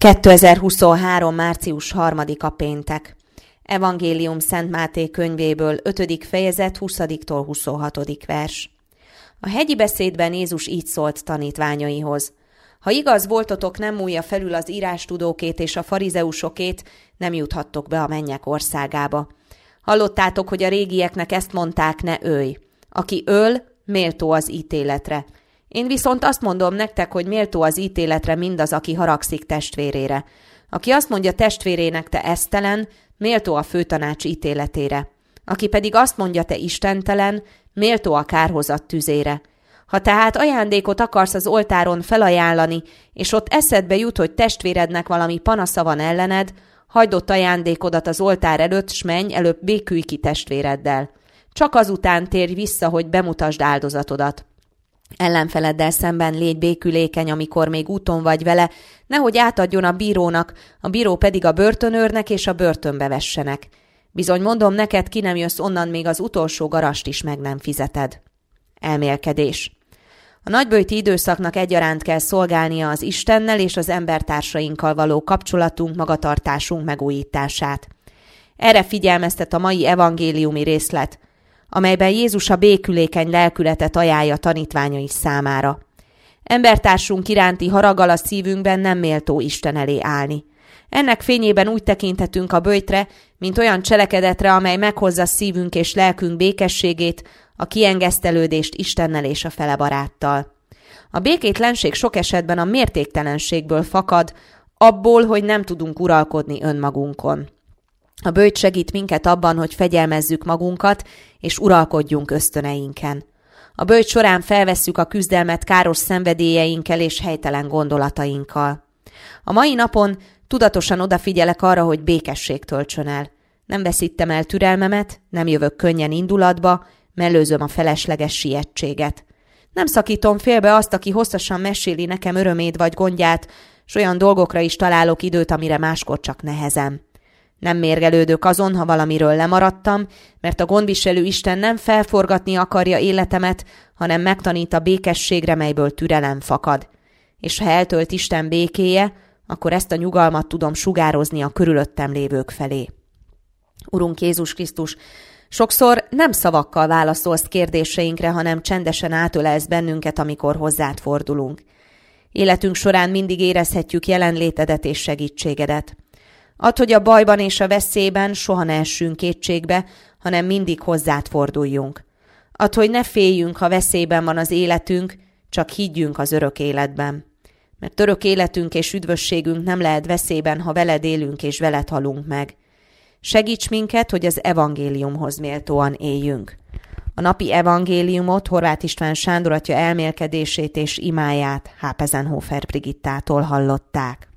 2023. március 3-a péntek. Evangélium Szent Máté könyvéből 5. fejezet 20-tól 26. vers. A hegyi beszédben Jézus így szólt tanítványaihoz. Ha igaz voltotok nem múlja felül az írástudókét és a farizeusokét, nem juthattok be a mennyek országába. Hallottátok, hogy a régieknek ezt mondták, ne ölj. Aki öl, méltó az ítéletre. Én viszont azt mondom nektek, hogy méltó az ítéletre mindaz, aki haragszik testvérére. Aki azt mondja testvérének, te esztelen, méltó a főtanács ítéletére. Aki pedig azt mondja, te istentelen, méltó a kárhozat tüzére. Ha tehát ajándékot akarsz az oltáron felajánlani, és ott eszedbe jut, hogy testvérednek valami panasza van ellened, hagyd ott ajándékodat az oltár előtt, s menj, előbb békülj ki testvéreddel. Csak azután térj vissza, hogy bemutasd áldozatodat. Ellenfeleddel szemben légy békülékeny, amikor még úton vagy vele, nehogy átadjon a bírónak, a bíró pedig a börtönőrnek, és a börtönbe vessenek. Bizony mondom neked, ki nem jössz onnan, még az utolsó garast is meg nem fizeted. Elmélkedés. A nagyböjti időszaknak egyaránt kell szolgálnia az Istennel és az embertársainkkal való kapcsolatunk, magatartásunk megújítását. Erre figyelmeztet a mai evangéliumi részlet, amelyben Jézus a békülékeny lelkületet ajánlja tanítványai számára. Embertársunk iránti haraggal a szívünkben nem méltó Isten elé állni. Ennek fényében úgy tekinthetünk a böjtre, mint olyan cselekedetre, amely meghozza szívünk és lelkünk békességét, a kiengesztelődést Istennel és a fele baráttal. A békétlenség sok esetben a mértéktelenségből fakad, abból, hogy nem tudunk uralkodni önmagunkon. A böjt segít minket abban, hogy fegyelmezzük magunkat, és uralkodjunk ösztöneinken. A böjt során felvesszük a küzdelmet káros szenvedélyeinkkel és helytelen gondolatainkkal. A mai napon tudatosan odafigyelek arra, hogy békesség töltsön el. Nem veszítem el türelmemet, nem jövök könnyen indulatba, mellőzöm a felesleges sietséget. Nem szakítom félbe azt, aki hosszasan meséli nekem örömét vagy gondját, s olyan dolgokra is találok időt, amire máskor csak nehezem. Nem mérgelődök azon, ha valamiről lemaradtam, mert a gondviselő Isten nem felforgatni akarja életemet, hanem megtanít a békességre, melyből türelem fakad. És ha eltölt Isten békéje, akkor ezt a nyugalmat tudom sugározni a körülöttem lévők felé. Urunk Jézus Krisztus, sokszor nem szavakkal válaszolsz kérdéseinkre, hanem csendesen átölelsz bennünket, amikor hozzád fordulunk. Életünk során mindig érezhetjük jelenlétedet és segítségedet. Add, hogy a bajban és a veszélyben soha ne essünk kétségbe, hanem mindig hozzád forduljunk. Add, hogy ne féljünk, ha veszélyben van az életünk, csak higgyünk az örök életben. Mert örök életünk és üdvösségünk nem lehet veszélyben, ha veled élünk és veled halunk meg. Segíts minket, hogy az evangéliumhoz méltóan éljünk. A napi evangéliumot Horváth István Sándor atya elmélkedését és imáját Hápezenhofer Brigittától hallották.